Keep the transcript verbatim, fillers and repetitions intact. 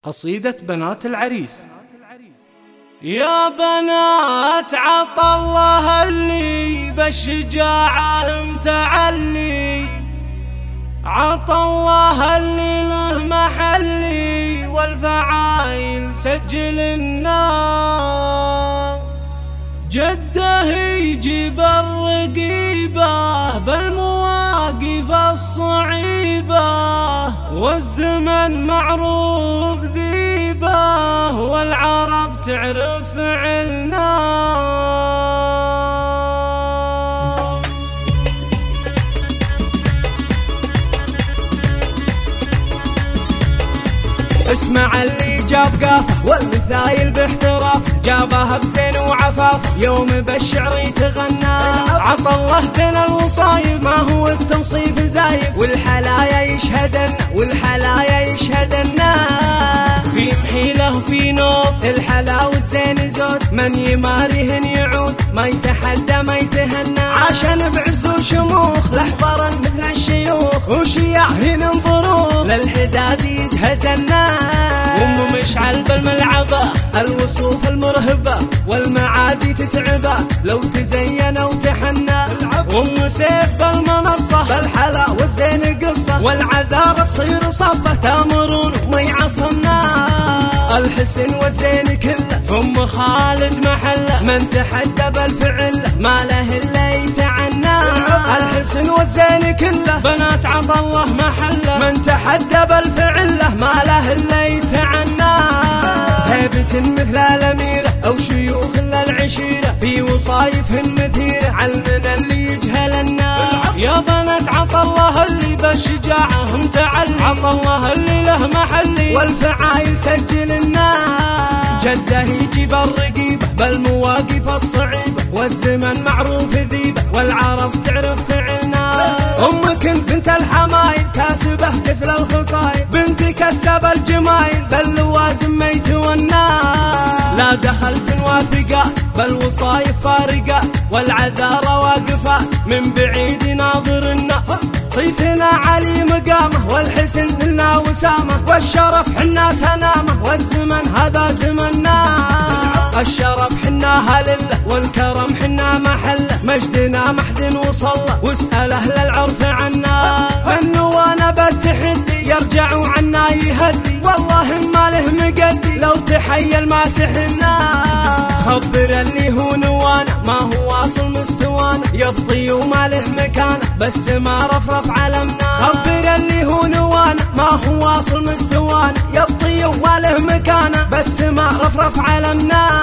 قصيدة بنات العريس. يا بنات عطى الله اللي بالشجاعة متعلي، عطى الله اللي له محلي والفعايل سجل النار. جده يجيب الرقيبة بالمواقف الصعيبة، والزمن معروف ذيبه والعرب تعرف فعلنا. اسمع اللي جاب قاف والمثايل باحتراف، جابها بزين وعفاف يوم بالشعر يتغنى. عطى الله زين الوصايف ما هو التنصيف زايف، والحلايا يشهدن والحلايا يشهدنا. في محيله وفي نوف الحلا والزين زود، من يماريهن يعود ما يتحدى ما يتهنى. عاشن بعز وشموخ لحضرا مثل الشيوخ، وشياهن انظروه للحداد يتهزنا. أم مشعل بالملعبة الوصوف المرهبة والمعادي تتعبه لو تزين وتحنى. أم سيف بالمنصة بالحلا والزين قصة، والعذاب تصير صفة تامرون وما يعصمنا. الحسن والزين كله أم خالد محله، من تحدى بالفعل ما له إلا يتعنى. الحسن والزين كله بنات عطى الله محله، من تحدى بالفعل ما له إلا يتعنى. هيبة مثل الأميرة أو شيوخ للعشيرة، في وصايفهن مثيرة علمنا اللي يجهلنا. يا بنات عطى الله اللي بالشجاعة متعلي، عطى الله اللي له محلي والفعايل سجلنا. جده يجيب الرقيبة بالمواقف الصعيبة، والزمن معروف ذيبه والعرب تعرف فعلنا. أمك بنت الحمايل كاسبه كسل الخصايل، بنت كسب الجمايل باللوازم ما يتونى. لا دخلت واثقة بالوصايف فارقة، والعذارى واقفة من بعيد ناظرنا. صيتنا علي مقامه والحسن لنا وسامه، والشرف حنا سنامه والزمن هذا زمننا. الشرف حناها لله والكرم حنا محله، مجدنا محد وصله واسأل أهل العرف عنا. فالنوانا بالتحدي يرجعوا عنا يهدي، والله ما له مقدي لو تحيل ما سحنا. خبر اللي هو نوانا ما هو واصل مستوانا، يبطي وما له مكانه بس ما رفرف علمنا. خبر اللي هو نوانا ما هو واصل مستوانا، يبطي وما له مكانه بس ما رفرف علمنا.